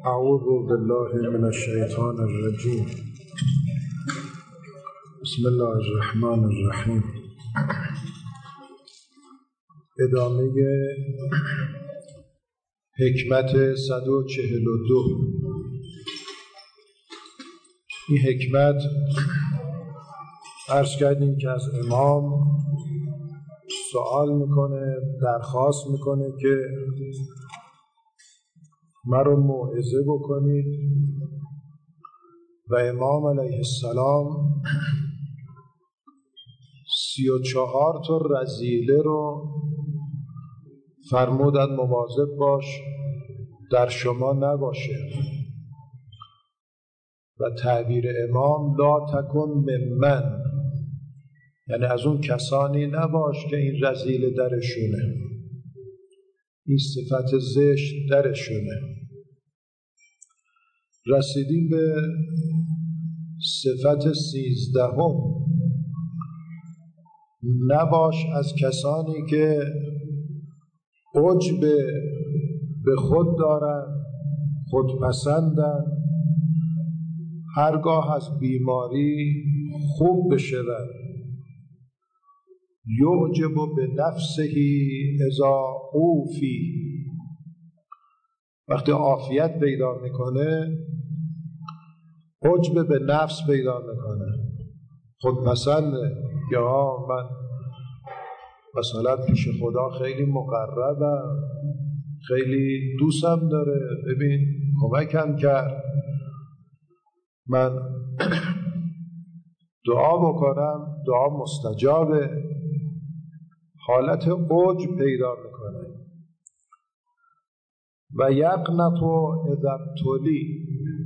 اعوذ بالله من الشیطان الرجیم. بسم الله الرحمن الرحیم. ادامه حکمت 142. این حکمت عرض کردیم که از امام سوال میکنه، درخواست میکنه که مرا موعظه بکنید و امام علیه السلام 34 تا رذیله رو فرمودن مواظب باش در شما نباشه و تعبیر امام لا تکن ممن، یعنی از اون کسانی نباش که این رذیله درشونه، این صفت زشت درشونه. رسیدیم به صفت 13. نباش از کسانی که عجب به خود دارن، خودپسندن، هرگاه از بیماری خوب بشون. یعجب به نفسه اذا عوفی، وقتی عافیت پیدا میکنه عجب به نفس پیدا میکنه، خودپسنده. یا من مثلا پیش خدا خیلی مقربم، خیلی دوستم داره، ببین کمکم کرد، من دعا بکنم دعا مستجابه. حالت عجب پیدا میکنه. و یقنط اذا ابتلی،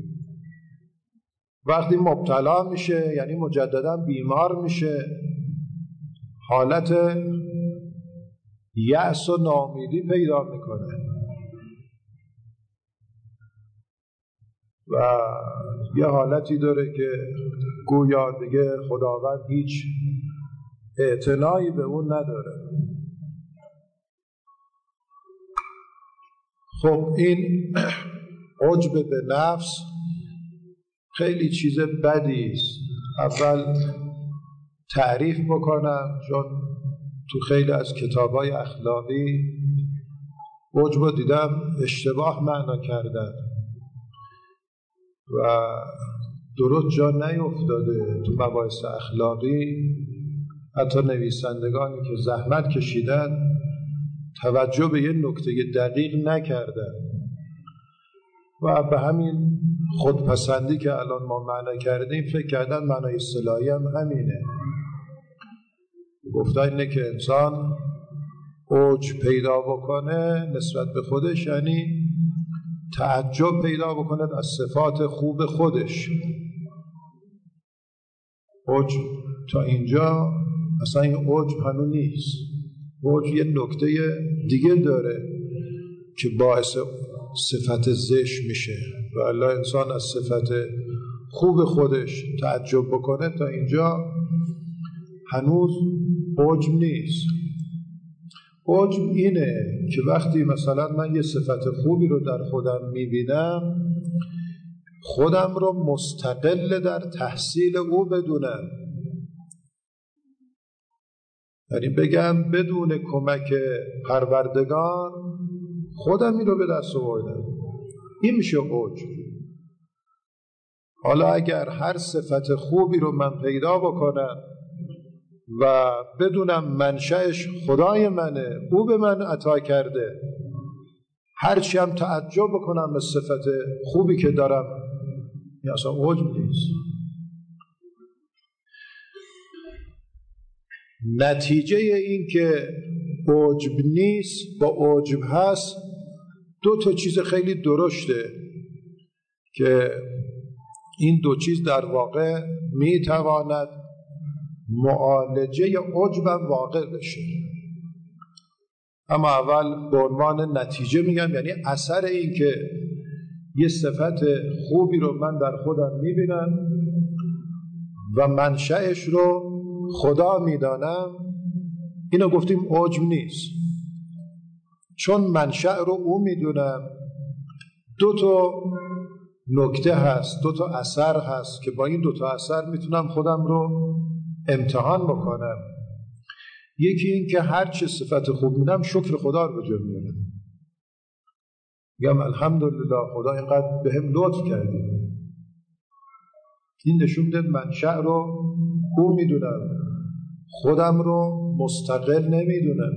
وقتی مبتلا میشه یعنی مجددا بیمار میشه، حالت یأس و ناامیدی پیدا میکنه و یه حالتی داره که گویا دیگه خداوند هیچ اعتنایی به اون نداره. خب این عجب به نفس خیلی چیز بدی است. اول تعریف بکنم، چون تو خیلی از کتاب‌های اخلاقی عجب رو دیدم اشتباه معنا کردن و درست جا نیفتاده تو مباحث اخلاقی. حتی نویسندگانی که زحمت کشیدن توجه به یه نکته دقیق نکردن و به همین خودپسندی که الان ما معنی کردیم فکر کردن معنای اصطلاحی هم همینه. گفتن اینه که انسان عجب پیدا بکنه نسبت به خودش، یعنی تعجب پیدا بکنه از صفات خوب خودش. عجب تا اینجا اصلا این عجب هنوز نیست. عجب یه نکته دیگه داره که باعث صفت زشت میشه و الله انسان از صفت خوب خودش تعجب بکنه. تا اینجا هنوز عجب نیست. عجب اینه که وقتی مثلا من یه صفت خوبی رو در خودم میبینم، خودم رو مستقل در تحصیل او بدونم، یعنی بگم بدون کمک پروردگار خودم این رو به دست آوردم. این میشه عجب. حالا اگر هر صفت خوبی رو من پیدا بکنم و بدونم منشأش خدای منه، او به من عطا کرده، هرچی هم تعجب بکنم به صفت خوبی که دارم، این اصلا عجب نیست. نتیجه این که عجب نیست با عجب هست دو تا چیز خیلی درشته که این دو چیز در واقع میتواند معالجه عجبم واقع بشه. اما اول به عنوان نتیجه میگم، یعنی اثر این که یه صفت خوبی رو من در خودم میبینم و منشأش رو خدا میدانم، اینو گفتیم عجب نیست، چون منشأ رو او میدونم دو تا نکته هست، دو تا اثر هست که با این دو تا اثر میتونم خودم رو امتحان بکنم. یکی این که هر چه صفت خوب میدم شکر خدا رو به جا میارم، میگم الحمدلله خدا اینقدر بهم لطف کرده. این نشون میده منشأ رو خوب میدونم، خودم رو مستقل نمیدونم.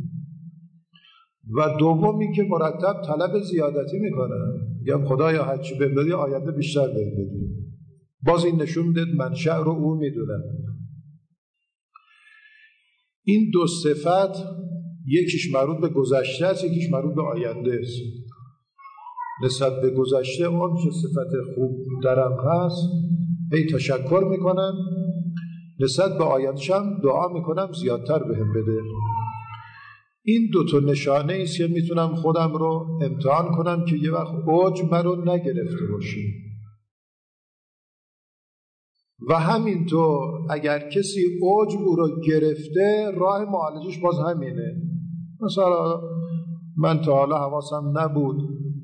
و دومی که مرتب طلب زیادتی میکنم، میگم خدایا هرچی بهم دادی آینده بیشتر بهم بده. باز این نشون میده منشأ رو او میدونم. این دو صفت یکیش مربوط به گذشته است، یکیش مربوط به آینده است. نسبت به گذشته اون چه صفت خوب درم هست هی تشکر میکنم، نسبت به آینده‌ش هم دعا میکنم زیادتر بهم بده. این دو تا نشانه است که میتونم خودم رو امتحان کنم که یه وقت عجب مرا نگرفته باشه. و همینطور اگر کسی عجب او رو گرفته، راه معالجش باز همینه. مثلا من تا حالا حواسم نبود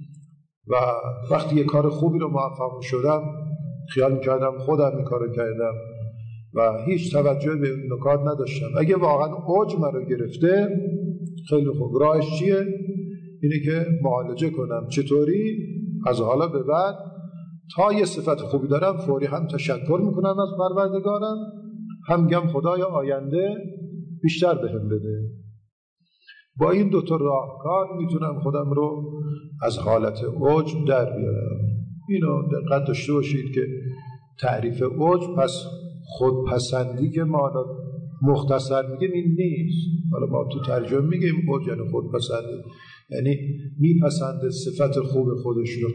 و وقتی یه کار خوبی رو موفق شدم خیال میکردم خودم این کار رو کردم و هیچ توجه به نکات نداشتم. اگه واقعا عجب من رو گرفته، خیلی خوب، راهش چیه؟ اینه که معالجه کنم. چطوری؟ از حالا به بعد تا یه صفت خوبی دارم فوری هم تشکر میکنم از پروردگارم، هم میگم خدایا آینده بیشتر بهم بده. با این دوتا راهکار میتونم خودم رو از حالت عجب در بیارم. اینو دقت داشته باشید که تعریف عجب پس خودپسندی که ما مختصر میگیم این نیست. حالا ما تو ترجمه میگیم عجب یعنی خودپسندی، یعنی میپسنده صفت خوب خودش رو.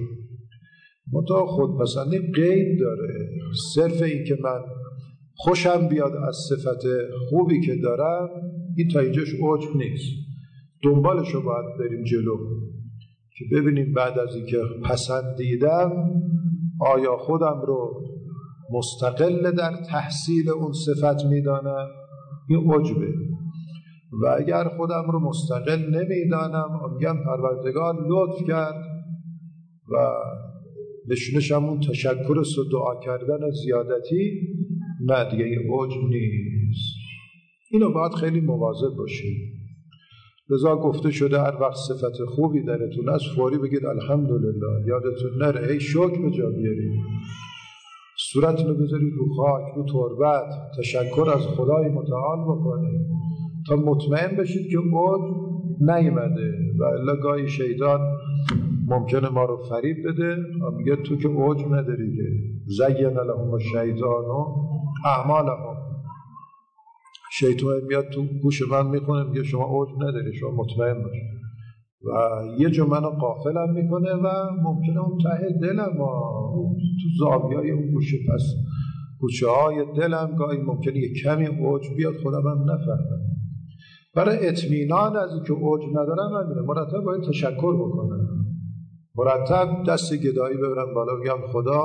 متا خودپسندی قید داره. صرف این که من خوشم بیاد از صفت خوبی که دارم، این تا اینجاش عجب نیست. دنبالش رو باید بریم جلو که ببینیم بعد از اینکه پسندیدم آیا خودم رو مستقل در تحصیل اون صفت میدانم، این عجبه. و اگر خودم رو مستقل نمیدانم، میگم پروردگار لطف کرد و نشونش همون تشکر است و دعا کردن زیادتی، نه دیگه این عجب نیست. اینو باید خیلی مواظب باشید. لذا گفته شده هر وقت صفت خوبی درتون از فوری بگید الحمدلله، یادتون نره ای شکر به جا بیارید، صورتتون رو بذارید رو خاک، رو تربت، تشکر از خدای متعال بکنید تا مطمئن بشید که عجب نیامده. و الا گاهی شیطان ممکنه ما رو فریب بده و میگه تو که عجب نداری که زین لهم الشیطان اعمالهم. شیطان میاد تو گوش من میخونه میگه شما عجب نداری، شما مطمئن باش، و یه جو منو غافلم میکنه و ممکنه اون ته دلم تو زاویه‌های اون گوشه پس گوشه های دلم گاهی ممکنه یه کمی عجب بیاد، خودم هم نفهمم. برای اطمینان از اینکه عجب ندارم همینه، مرتب باید تشکر بکنم، مرتب دست گدایی ببرم بالا بگم خدا.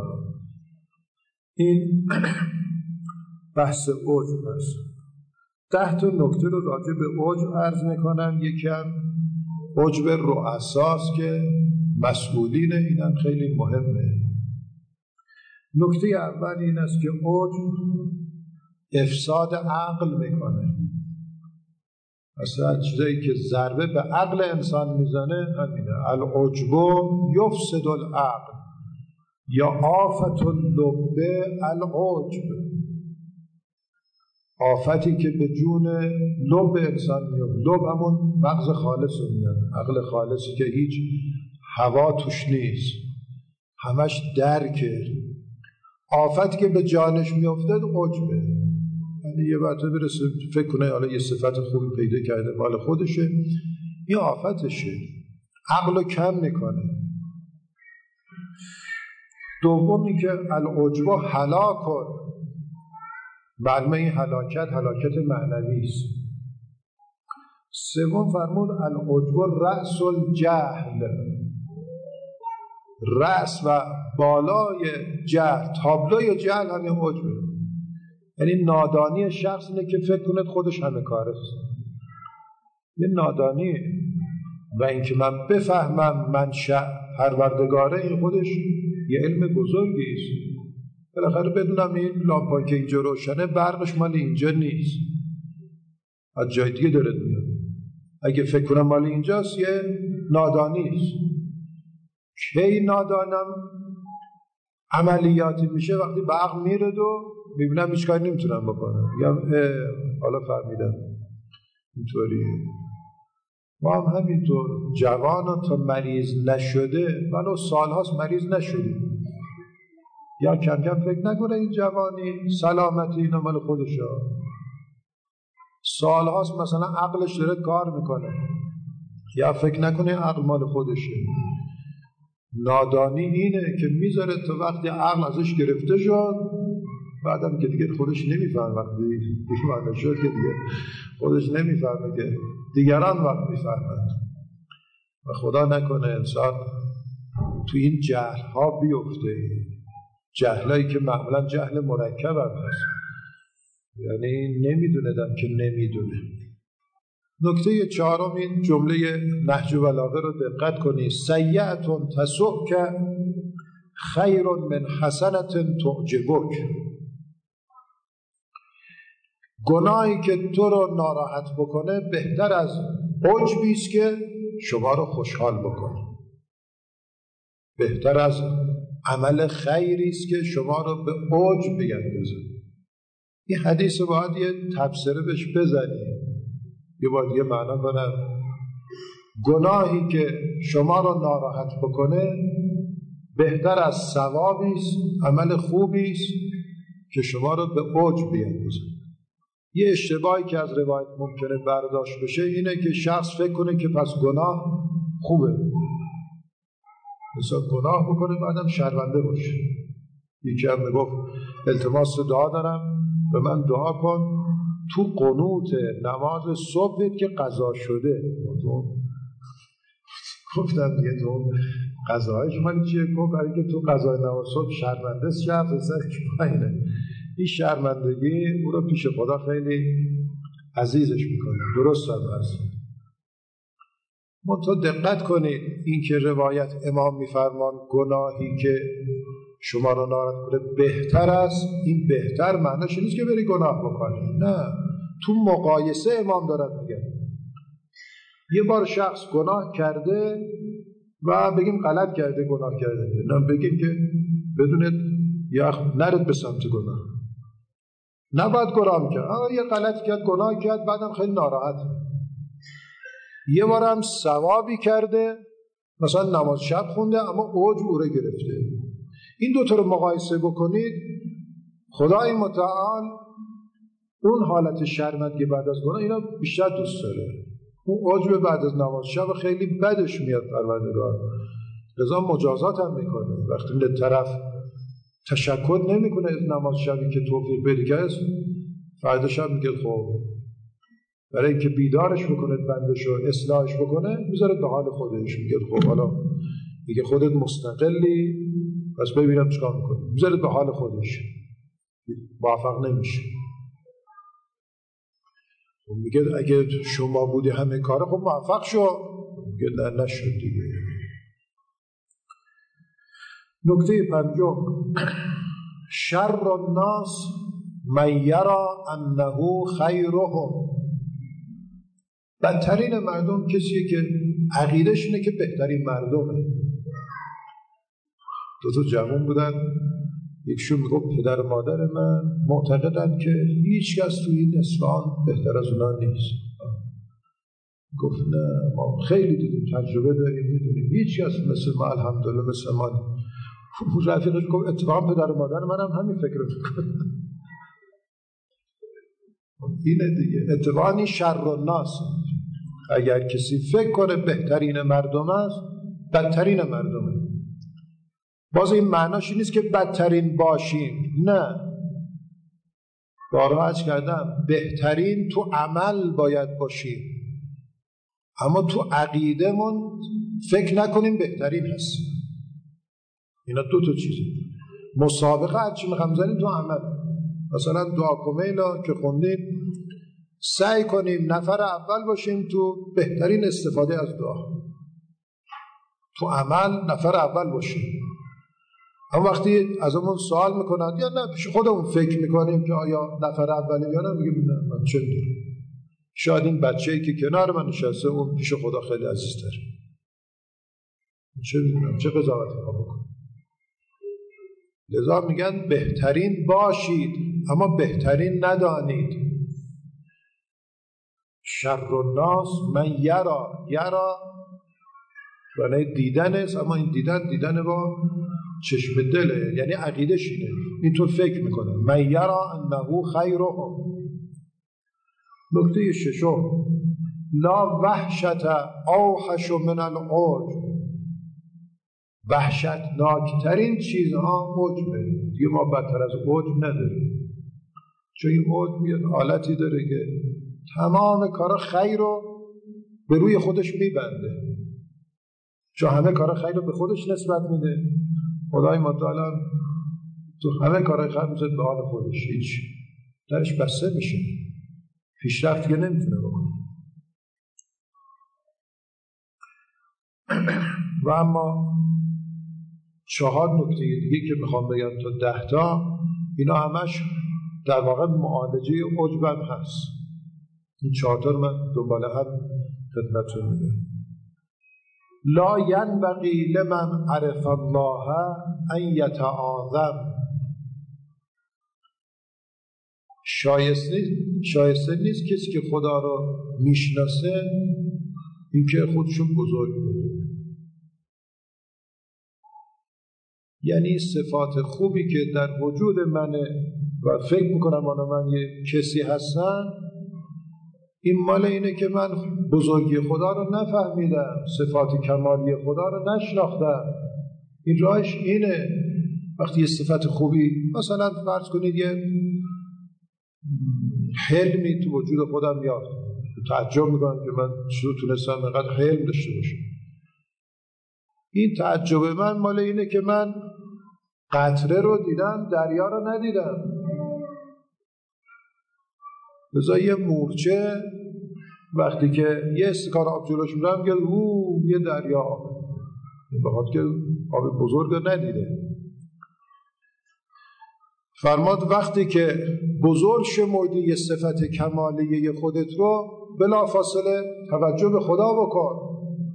این بحث عجب هست. 10 تا نکته رو راجع به عجب عرض میکنم. یکم عجب رؤساست که مسئولین، اینم خیلی مهمه. نکته اول این است که عجب افساد عقل میکنه. اصلا چیزایی که ضربه به عقل انسان میزنه همینه. العجب یفسد العقل یا آفت اللب العجب. آفتی که به جون لب انسان میاد. لب همون مغز خالص رو میاد، عقل خالصی که هیچ هوا توش نیست، همش درکه. آفتی که به جانش میافته عجبه. یعنی یه وقت برسه فکر کنه حالا یه صفت خوبی پیدا کرده مال خودشه، این آفتشه، عقل رو کم میکنه. دومی که العجب هلاکن، معلومه این هلاکت معنوی است. سوم فرمود العجب رأس الجهل، رأس و بالای جهل، تابلوی جهل همین عجبه. یعنی نادانی شخص اینه که فکر کنه خودش همه کاره است. یه نادانی. و اینکه من بفهمم منشأ پروردگاره، این خودش یه علم بزرگی است. بالاخره بدونم این لامپایی که اینجا روشنه برقش مال اینجا نیست، از جای دیگه داره میاد. اگه فکر کنم مال اینجاست یه نادانی است. کی نادانم عملیاتی میشه وقتی به عقل میرد و میبینم هیچ کاری نمیتونم بکنم، یا حالا فهمیدم اینطوری. ما هم همینطور جوان تا مریض نشده، ولو سالهاست مریض نشدیم، یا کم کم فکر نکنه این جوانی سلامتی اینا مال خودشه، سالهاست مثلا عقلش داره کار میکنه، یا فکر نکنه عقل مال خودشه. نادانی اینه که میذاره تا وقتی عقل ازش گرفته شد، بعدم که دیگه خودش نمیفهم، وقتی دیگه شد که دیگه خودش نمیفهمه که دیگران وقت میفهمند. و خدا نکنه انسان تو این جهل ها بیفته، جهلایی که معمولا جهل مرکب هم هست، یعنی نمیدوندم که نمیدونه. نکته چهارم این جمله نهج بلاغه رو دقت کنید: سیئة تسؤک خیر من حسنة تعجبک. گناهی که تو رو ناراحت بکنه بهتر از عجبی است که شما رو خوشحال بکنه، بهتر از عمل خیری است که شما رو به عجب بیندازه. این حدیث باید یه تفسیره بهش بزنیم، یه باید یه معنا کنم. گناهی که شما رو ناراحت بکنه بهتر از ثوابی است، عمل خوبی است که شما رو به عجب بیندازه. یه اشتباهی که از روایت ممکنه برداشت بشه اینه که شخص فکر کنه که پس گناه خوبه، مثلا گناه بکنه بعدم شرمنده باشه. یکی هم میگفت التماس دعا دارم به من دعا کن تو قنوت نماز صبح که قضا شده. گفتم دیگه تو قضایش من چیه؟ گفت برای که تو قضای نماز صبح شرمنده شخص سر که پایینه، این شرمندگی او رو پیش خدا خیلی عزیزش میکنه. درست هم هست. منتها دقت کنید این که روایت امام میفرمان گناهی که شما رو ناراحت کنه بهتر است، این بهتر معنیش نیست که بری گناه بکنی، نه، تو مقایسه امام دارد میگه. یه بار شخص گناه کرده و بگیم غلط کرده، گناه کرده، نه بگیم که بدونید یا نرد به سمت گناه، نباید گناه کرد. یه غلط کرد، گناه کرد، بعدم خیلی ناراحت. یه بارم ثوابی کرده، مثلا نماز شب خونده اما عجب او رو گرفته. این دوتا رو مقایسه بکنید، خدای متعال اون حالت شرمندگی بعد از گناه اینا بیشتر دوست داره. اون عجب بعد از نماز شب خیلی بدش میاد پروردگار، لذا مجازات هم میکنه. وقتی طرف تشکر نمیکنه از نماز شبی که توفیق پیدا کرد، فردا شب میگه خب برای اینکه بیدارش بکنه بندش رو اصلاحش بکنه میذاره به حال خودش، میگه خب حالا میگه خودت مستقلی پس ببینم چیکار میکنه، میذاره به حال خودش، موفق نمیشه. میگه اگه شما بودی همه کاره خب موفق شو، میگه نه نشد دیگه. نکته پنجم: شر الناس من یرا انه خیرهم. بدترین مردم کسیه که عقیدش اینه که بهترین مردمه. دو تا جوان بودن، یکشون میگفت پدر و مادر من معتقدن که هیچ کس توی این اصفهان بهتر از اونا نیست. گفت نه، ما خیلی دیدیم، تجربه داریم، میدونیم هیچ کس مثل ما الحمدلله مثل ما. رفیقش گفت اتفاقا پدر و مادر منم همین فکر رو میکنه. اینه دیگه، اتفاقا این شر الناس. اگر کسی فکر کنه بهترین مردم است، بدترین مردمه. باز این معناش نیست که بدترین باشیم، نه، بارها عرض کردم بهترین تو عمل باید باشیم، اما تو عقیدمون فکر نکنیم بهترین هست. اینا دو تا چیزه. مسابقه هرچی میخوام زنیم تو عمل، مثلا دعا کمیلا که خوندیم سعی کنیم نفر اول باشیم تو بهترین استفاده از دعا. تو عمل نفر اول باشیم. اما وقتی از همون سوال میکنن یا نه پیش خودمون فکر میکنیم که آیا نفر اولی یا نه، میگیم نه من چه میدونم، شاید این بچه‌ای که کنار من نشسته اون پیش خدا خیلی عزیزتره، چه میدونم چه قضاوتی بکنم. لذا میگن بهترین باشید اما بهترین ندانید. شر الناس من یرا برای دیدن است، اما این دیدن با چشم دله، یعنی عقیدش اینه، اینطور فکر میکنه. من یرا انه خیرهم. نکته ششم، لا وحشت اوحش من العجب. وحشتناکترین چیزها عجبه. دیگه ما بدتر از عجب نداریم، چون این عجب یه حالتی داره که تمام کار خیر رو به روی خودش میبنده، چون همه کار خیر رو به خودش نسبت میده. خدای متعال تو همه کار خیر میزد به حال خودش، هیچ درش بسته میشه، پیشرفت دیگه نمیتونه بکنه. و اما 4 نکته دیگه که میخوام بگم تا 10 تا، اینا همش در واقع معالجه عجب هم هست. این 4 تا رو من دنبال هم خدمتتون میگم. لا ینبغی لمن عرف الله ان یتعاظم. شایسته نیست کسی که خدا رو میشناسه اینکه خودشو بزرگ کنه. یعنی صفات خوبی که در وجود منه و فکر میکنم من یه کسی هستم، این مال اینه که من بزرگی خدا رو نفهمیدم، صفات کمالی خدا رو نشناختم. این راهش اینه. وقتی یه صفت خوبی مثلا فرض کنید یه حلمی تو وجود خودم میاد، تعجب میکنم که من چطور تونستم اینقدر حلم داشته باشم. این تعجب من مال اینه که من قطره رو دیدم دریا رو ندیدم. بذار یه مورچه وقتی که یه استکان آب جلوش میرم میگه یه دریا آب، بخاطر که آب بزرگ رو ندیده. فرماد وقتی که بزرگ شمردی یه صفت کمالیه خودت رو، بلافاصله توجه به خدا بکن.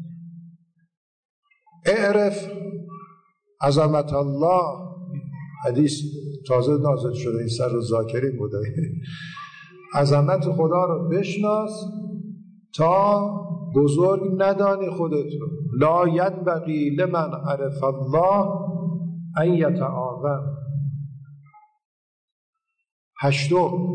اعرف عظمت الله. حدیث تازه نازل شده، این سر ذاکرین بوده. عظمت خدا رو بشناس تا بزرگ ندانی خودت رو. لا ینبغی لمن عرف الله ان یتعاظم. 8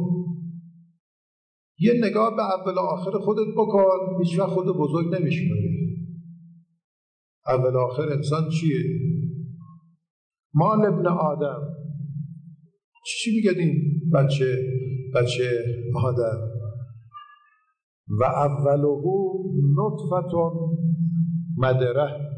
یه نگاه به اول و آخر خودت بکن. هیچ وقت خودت بزرگ نمیشماری. اول و آخر انسان چیه؟ مال ابن آدم. چی میگه این بچه آدم؟ و اوله نطفه مدره.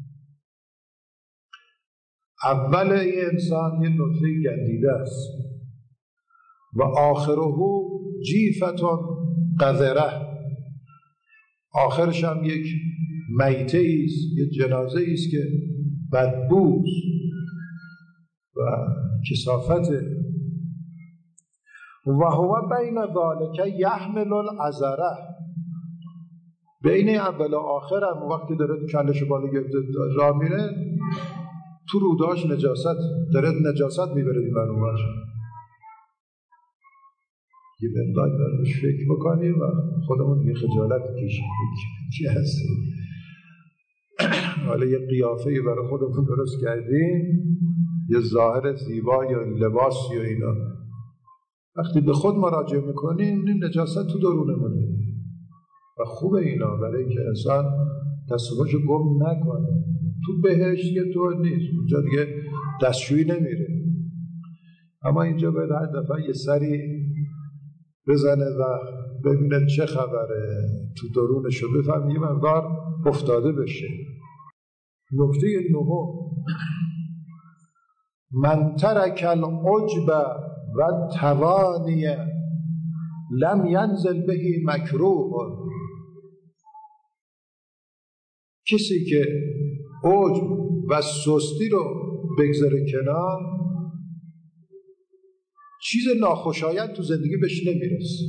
اول این انسان یه نطفه گندیده است. و آخره جیفه قذره. آخرش هم یک میته ایست، یک جنازه ایست که بدبوست و کثافته. و هو بین ذالک یحمل العذره. بین اول و آخر هم وقتی داره کلش بالا گرفته راه میره، تو روداش نجاست داره، نجاست میبره این ور اون ور. یه مقدار دارش فکر بکنیم و خودمون یه خجالت کشیم چی هستیم. حالا یه قیافه برای خودمون درست کردیم، یه ظاهر زیبا یا لباس یا اینا. وقتی به خود مراجعه میکنیم این نجاست تو درونمونه و خوبه اینا، برای اینکه انسان دستوراشو گم نکنه. تو بهشت یه طور نیست، اونجا دیگه دستشویی نمیره، اما اینجا باید هر دفعه یه سری بزنه و ببینه چه خبره تو درونشو، بفهم یه مقدار افتاده بشه. نکته 9، من ترک العجب و توانی لم ینزل بهی مکروه. کسی که عجب و سستی رو بگذاره کنار، چیز ناخوشایند تو زندگی بهش نمیرسه.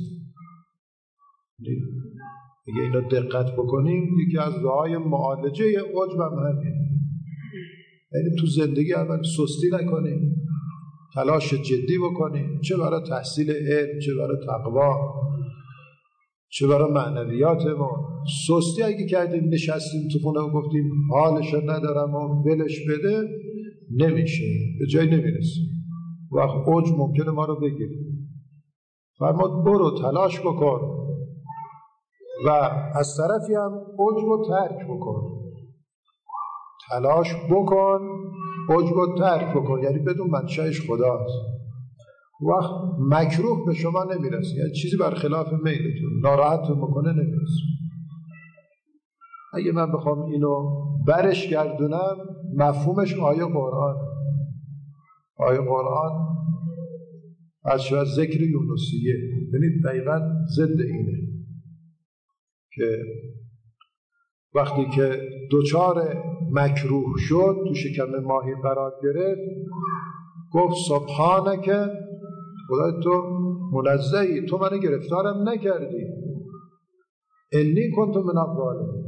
اگه اینا دقت بکنیم یکی از راه‌های معالجه عجب هم همین، یعنی تو زندگی اول سستی نکنیم، تلاش جدی بکنیم، چه برای تحصیل علم، چه برای تقوا، چه برای معنویات ما. سستی اگه کردیم نشستیم تو خونه و گفتیم حالش ندارم و ولش بده، نمیشه، به جای نمیرسه. وقت عجب ممکنه ما رو بگیره. فرمود برو تلاش بکن و از طرفی هم عجب رو ترک بکن. تلاش بکن، عجب رو ترک بکن، یعنی بدون منشأش خداست. وقت مکروه به شما نمیرسه، یعنی چیزی برخلاف میلتون ناراحتتون میکنه نمیرسه. اگه من بخوام اینو برش گردونم، مفهومش آیه قرآن. آیه قرآن از ذکر یونسیه، یعنی دقیقا ضد اینه که وقتی که دوچار مکروه شد، تو شکم ماهی قرار گرفت، گفت سبحانک، خدای تو منزهی، تو منو گرفتارم نکردی، انی کنت من الظالمین.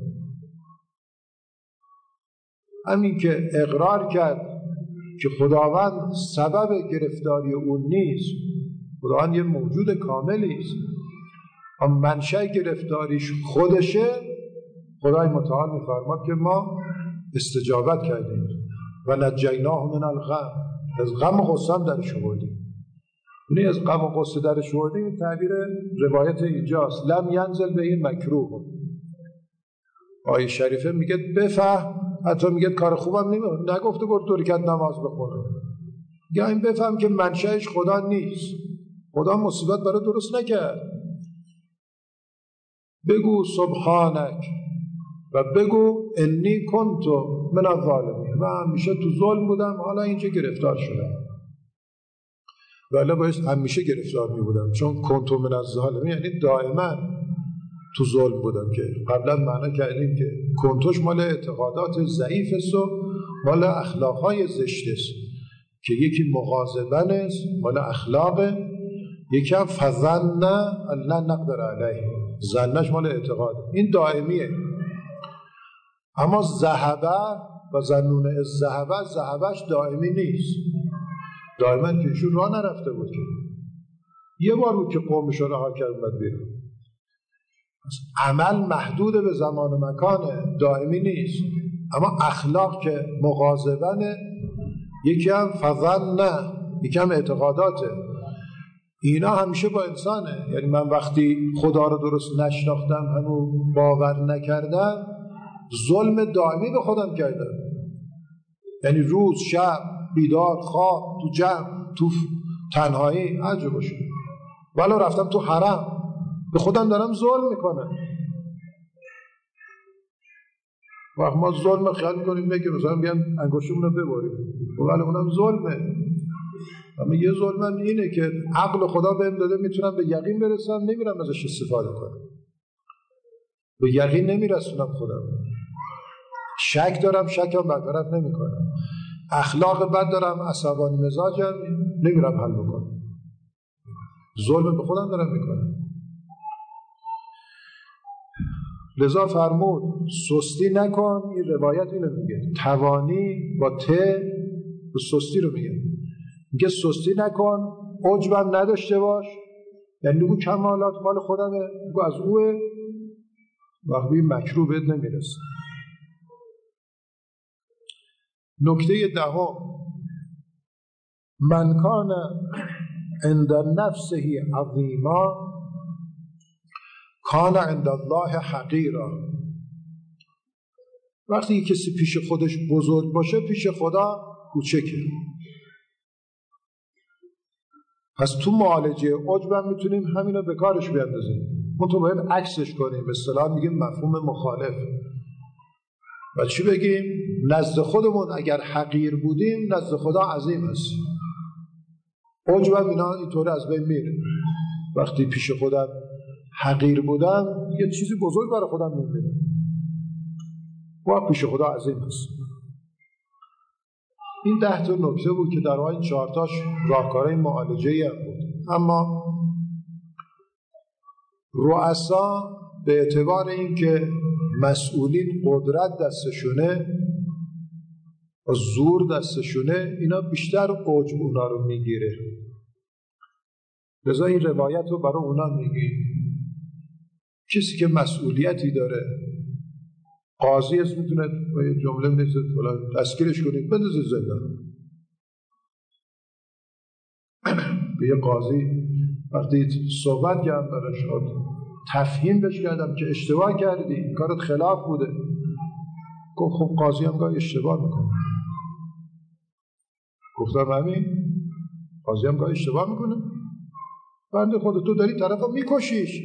همین که اقرار کرد که خداوند سبب گرفتاری اون نیست، خداوند یه موجود کاملی است، اما منشأ گرفتاریش خودشه، خدای متعال می‌فرماد که ما استجابت کردیم و نجیناه من الغم، از غم و غصه هم درش آوردیم. یعنی از غم و غصه درش آوردیم، تعبیر روایت اینجاست، لم ینزل به این مکروه. آیه شریفه میگه بفهم، حتی میگه کار خوبم نگفته برو 2 رکعت نماز بخونه، میگه این بفهم که منشأش خدا نیست، خدا مصیبت برای درست نکرد. بگو سبحانک و بگو انی کنت من الظالمین، من همیشه تو ظلم بودم، حالا اینجا گرفتار شدم، ولی باید همیشه گرفتار می بودم، چون کنت من الظالمین یعنی دائما تو ظلم بودم، که قبلا معنا کردیم که کنتش مال اعتقادات ضعیف است و مال اخلاقهای زشت است، که یکی مغاضبن است مال اخلاقه، یکی هم فظن ان نقدر علیه، ظنش مال اعتقاد، این دائمیه. اما ذهبه و ظنون الذهبه، ذهبش دائمی نیست، دائما که ایشون راه نرفته بود، که یه بار بود که قومش رو رها کرد اومد بیرون. عمل محدود به زمان و مکانه، دائمی نیست. اما اخلاق که مغاضبنه، یکی هم فظن، یکی هم اعتقاداته، اینا همیشه با انسانه. یعنی من وقتی خدا رو درست نشناختم، همون باور نکردم، ظلم دائمی به خودم کردم. یعنی روز شب بیدار خواب، تو جمع، تو تنهایی، عجب باشه، ولی رفتم تو حرم، به خودم دارم ظلم میکنم. وقت ما ظلم خیال میکنیم که مثلا بیان انگشتمون رو ببریم، ولی اونم ظلمه. اما یه ظلمم اینه که عقل خدا بهم داده، میتونم به یقین برسم، نمیرم ازش استفاده کنم، به یقین نمیرسونم خودم. شک دارم، شکم برطرف نمیکنم. اخلاق بد دارم، عصبانی مزاجم، نمیرم حل بکنم، ظلم به خودم دارم میکنم. لذا فرمود سستی نکن. این روایت اینو میگه، توانی با ته به سستی رو میگه سستی نکن، عجبم نداشته باش، یعنی بگو کمالات مال خودمه، بگو از اوه، وقتی مکروه بهت نمیرسه. نکته 10، من کان عند نفسه عظیما کان عند الله حقیرا. وقتی کسی پیش خودش بزرگ باشه، پیش خدا کوچکه. پس تو معالجه عجب هم میتونیم همینو به کارش بیاندازیم، تو باید عکسش کنیم، به اصطلاح میگیم مفهوم مخالف. و چی بگیم؟ نزد خودمون اگر حقیر بودیم، نزد خدا عظیم هست. عجب هم اینا اینطور از بین میره. وقتی پیش خودم حقیر بودم، یه چیزی بزرگ برای خودم نمیبینم، و پیش خدا عظیم هست. این 10 تا نکته بود که در واقع این 4 تاش راهکارهای معالجه‌ای هم بود. اما رؤسا به اعتبار اینکه مسئولین قدرت دستشونه و زور دستشونه، اینا بیشتر عجب اونا رو میگیره. لذا این روایت رو برای اونا میگی. کسی که مسئولیتی داره، قاضی اسم میتونه با یه جمله میزد دستگیرش کنید بندازید زندان. به یه قاضی وقتی صحبت کردم براش تفهیم بهش کردم که اشتباه کردی، کارت خلاف بوده، گفت خب قاضی هم گاهی اشتباه میکنه. گفتم همین، قاضی هم گاهی اشتباه میکنه، بنده خود تو داری طرف رو میکشیش،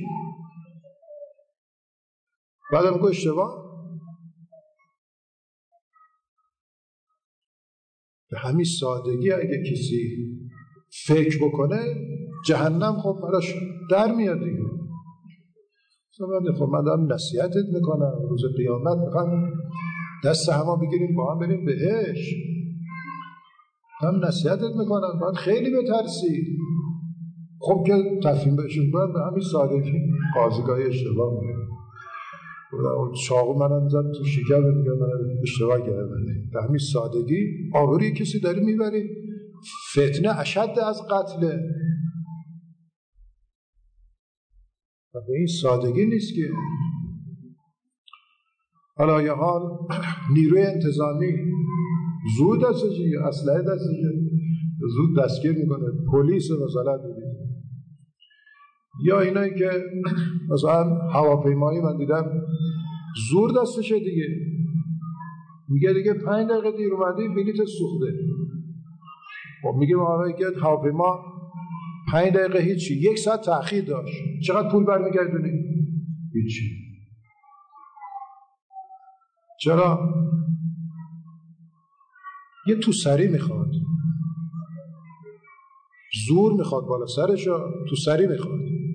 بعدم گفت اشتباه. به همین سادگی اگه کسی فکر بکنه جهنم خب براش در میاد دیگه. من دارم نصیحتت میکنم، روز قیامت میخوام دست همه بگیریم با هم بریم بهش، هم نصیحتت میکنم، باید خیلی بترسی. خب که تفهیم بهشون باید به همین سادگی قاضیگاهی اشتباه میکنم، چاقو منم زد تو شکم دیگه من اشتباه کردم. به همین سادگی آبروی کسی داری میبری. فتنه اشد از قتله و به این سادگی نیست که حالا یه حال نیروی انتظامی زود دستشی، اسلحه دستشی، زود دستگیر میکنه. پلیس مثلا دیدید، یا اینایی که مثلا هواپیمایی من دیدم زور دستشه دیگه، میگه دیگه 5 دقیقه دیر اومدی بلیط سوخته. خب میگه آره که هواپیما 5 دقیقه هیچی، 1 ساعت تأخیر داشت، چقدر پول برمیگردونی؟ هیچی. چرا؟ یه تو سری میخواد، زور میخواد بالا سرشو، تو سری میخواد.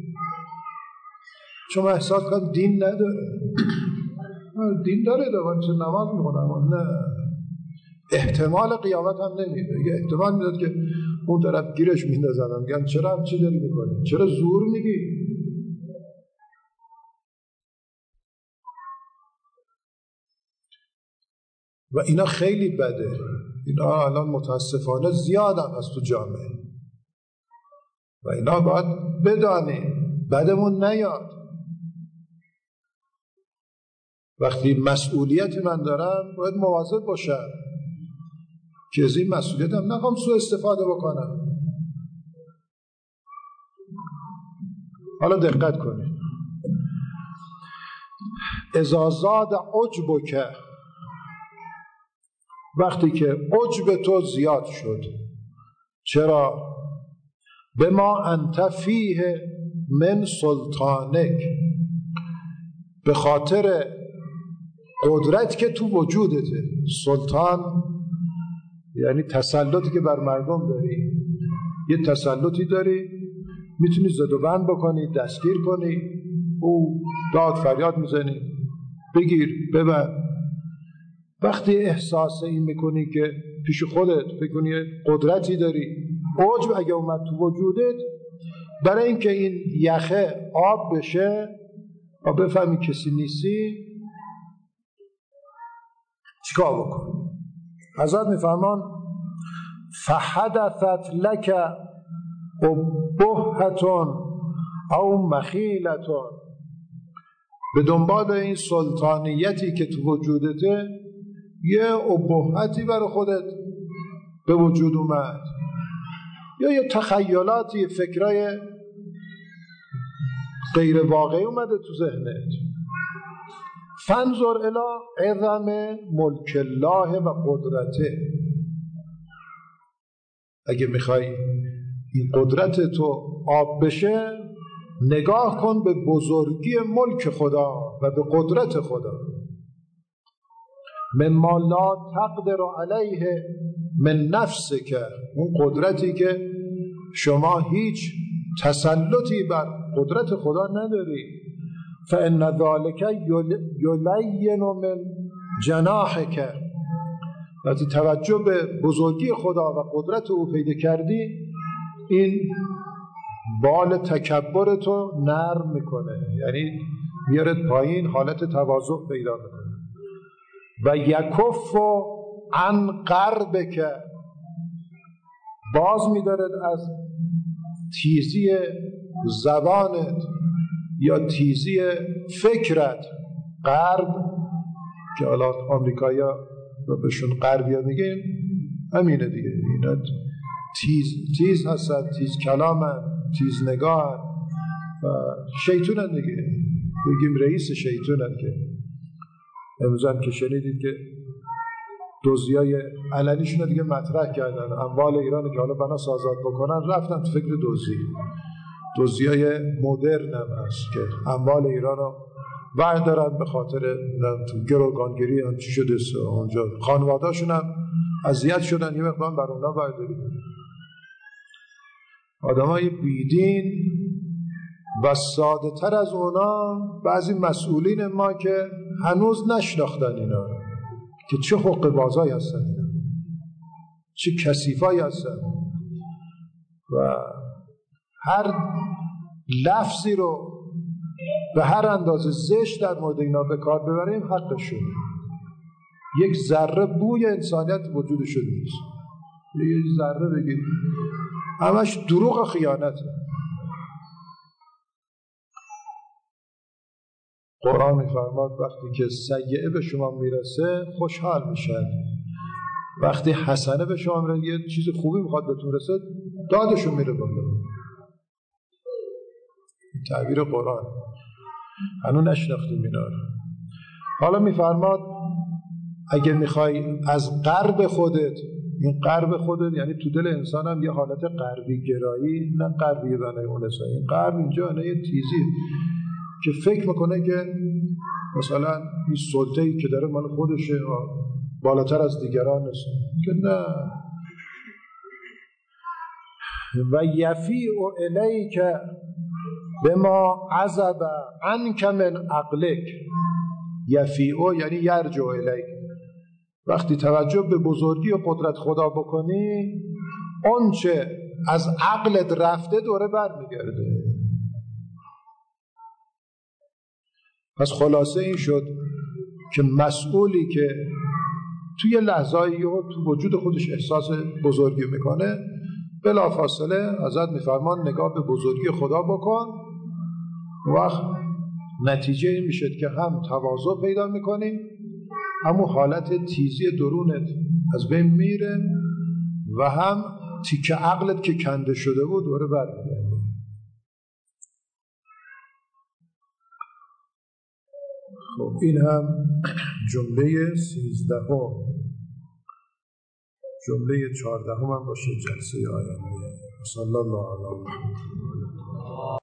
چون احساس کنم دین نداره. دین داره دوان چه نماز میخونه، اما نه، احتمال قیامت هم نمیده. یه احتمال میداد که اون طرف گیرش میندازن، میگن چرا هم چی داری میکنی، چرا زور میگی؟ و اینا خیلی بده. اینا الان متاسفانه زیاد هم هست تو جامعه و اینا باید بدانیم بدمون نیاد. وقتی مسئولیتی من دارم باید مواظب باشم که از این مسئولیتم نخوام سوء استفاده بکنم. حالا دقت کنید، اذا زاد عجبک، وقتی که عجب تو زیاد شد. چرا؟ بما انت فیه من سلطانک، به خاطر قدرت که تو وجودته. سلطان یعنی تسلطی که بر مردم داری، یه تسلطی داری، میتونی زد و بند بکنی، دستگیر کنی، او داد فریاد میزنی، بگیر ببند. وقتی احساس این میکنی که پیش خودت فکر کنی قدرتی داری، عجب اگه اومد تو وجودت، برای اینکه این یخه آب بشه و بفهمی کسی نیستی، چیکار بکن؟ حضرت میفرمان فحدثت لک ابهتون او مخیلتون، به دنبال این سلطانیتی که تو وجودته یه ابهتی برای خودت به وجود اومد، یا یه تخیلاتی، فکرای غیر واقعی اومده تو ذهنت. فانظر الی عظم ملک الله و قدرته، اگه میخوای این قدرت تو آب بشه، نگاه کن به بزرگی ملک خدا و به قدرت خدا. مما لا تقدر علیه من نفسک، اون قدرتی که شما هیچ تسلطی بر قدرت خدا نداری. فان ذلک یلین من جناحک، وقتی توجه به بزرگی خدا و قدرت او پیدا کردی، این بال تکبرتو نرم میکنه، یعنی میارد پایین، حالت تواضع پیدا میکنه. و یکف عن قربک، باز میدارد از تیزی زبانت یا تیزی فکرت. غرب که حالا آمریکایی‌ها رو بهشون غربی‌ها میگیم، همینه دیگه، اینا تیز هستن، تیز کلامن، تیز نگاهن و شیطونن دیگه، بگیم رئیس شیطونن. که امروز هم که شنیدید که دزدیای علنیشون دیگه مطرح کردن، اموال ایران که حالا بنا آزاد بکنن رفتن تو فکر دزدیای مدرن هم هست که اموال ایران رو بردارن به خاطر گروگانگیری هم چی شده اونجا، خانواده‌شون هم اذیت شدن، یه مقدار بر اونا بردارید. آدمای بیدین و ساده تر از اونا بعضی مسئولین ما که هنوز نشناختن اینا که چه حقه بازایی هستن اینا، چه کثیفایی هستن و هر لفظی رو به هر اندازه زشت در مورد اینا به کار ببریم حقشون. یک ذره بوی انسانیت وجودشون نیست، یک ذره بگید همش دروغ و خیانته. قرآن میفرماد وقتی که سیئه به شما میرسه خوشحال میشن، وقتی حسنه به شما میرسه، یه چیز خوبی میخواد بهتون رسه، دادشون میره بالا. تعبیر قرآن هنوز نشناختیم اینا رو. حالا میفرماد اگه میخوای از قرب خودت، این قرب خودت یعنی تو دل انسان هم یه حالت قربی گرایی، نه قربی بنای اون انسان، این قرب اینجا نه یه تیزی که فکر میکنه که مثلا این سلطه‌ای که داره مال خودشه، بالاتر از دیگران است، که نه. و یفیع الیک بما عزب عنک من عقلک. یفیع یعنی یرجع الیک، وقتی توجه به بزرگی و قدرت خدا بکنی، اون چه از عقلت رفته دوره بر میگرده. پس خلاصه این شد که مسئولی که توی لحظه‌ای تو وجود خودش احساس بزرگی میکنه، بلافاصله ازت میفرمان نگاه به بزرگی خدا بکن. وقت نتیجه این میشه که هم تواضع پیدا میکنی، همون حالت تیزی درونت از بین میره و هم تیکه عقلت که کنده شده بود دوره برمیگرده. خب این هم جمله 13. جمله 14 هم باشه جلسه آینده. صلی الله علیه و